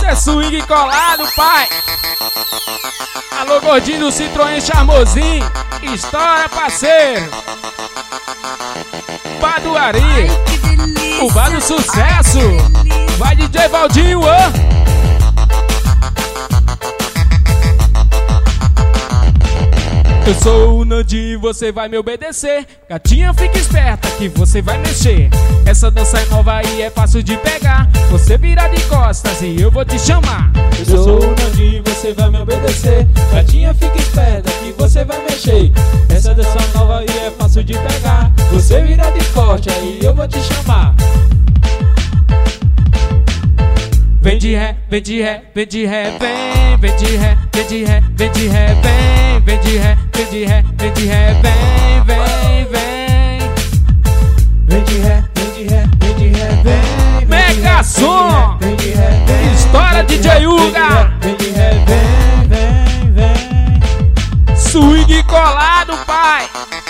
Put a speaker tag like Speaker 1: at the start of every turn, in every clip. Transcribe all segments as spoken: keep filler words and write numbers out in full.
Speaker 1: é swing colado, pai. Alô, gordinho do Citroën Charmosinho. Estoura, parceiro. Baduari, o bar do sucesso. Vai, D J Valdinho, ó. Eu sou o Nandinho, você vai me obedecer. Gatinha, fica esperta que você vai mexer. Essa dança é nova aí, é fácil de pegar. Você vira de costas e eu vou te chamar.
Speaker 2: Eu sou o Nandinho, você vai me obedecer. Gatinha, fica esperta que você vai mexer. Essa dança nova aí é fácil de pegar. Você vira de costas e eu vou te chamar.
Speaker 1: Vem de ré, vem de ré, vem de ré, vem. Vem de ré, vem de ré, vem de ré, vem. Vem de ré, vem de ré, vem de ré, vem, vem, vem.
Speaker 2: Vem de ré, vem de ré, vem de ré, vem.
Speaker 1: Mega som!
Speaker 2: Vem de ré, vem.
Speaker 1: História D J Uga!
Speaker 2: Vem de ré, vem, vem, vem.
Speaker 1: Swing colado, pai!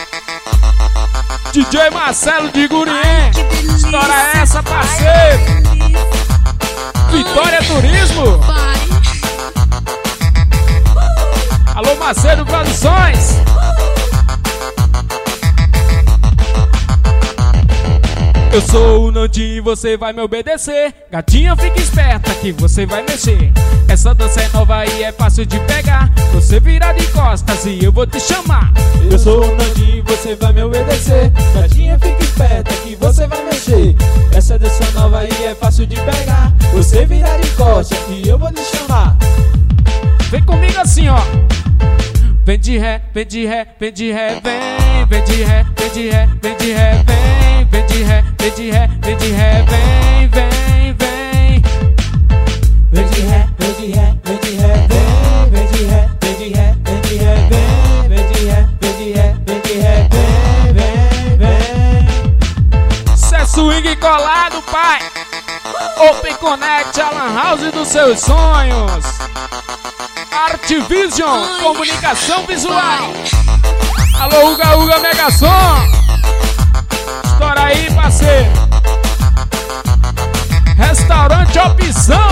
Speaker 1: D J Marcelo de Gurien! História é essa, parceiro! Vitória Turismo! Alô, Macedo Produções! Eu sou o Nandinho, você vai me obedecer. Gatinha, fica esperta que você vai mexer. Essa dança é nova e é fácil de pegar. Você vira de costas e eu vou te chamar.
Speaker 2: Eu sou o Nandinho, você vai me obedecer. Gatinha, fica esperta que você vai mexer. Essa dança nova aí é fácil de pegar. Você vira de costas e eu vou te chamar.
Speaker 1: Vem comigo assim, ó. Vem de ré, vem de ré, vem de ré, vem. Vem de ré, vem de ré, vem de ré, vem. Vem de ré, vem de ré, vem de ré, vem, vem, vem.
Speaker 2: Vem de ré, vem de ré, vem de ré, vem. Vem de ré, vem de ré, vem de ré, vem. Vem de ré, vem de ré, vem de ré, vem, vem, vem.
Speaker 1: Cê é swing colado, pai. Open Connect, a lan house dos seus sonhos. Artvision, comunicação visual. Alô, Uga Uga Mega Som. Estoura aí, parceiro. Restaurante Opção.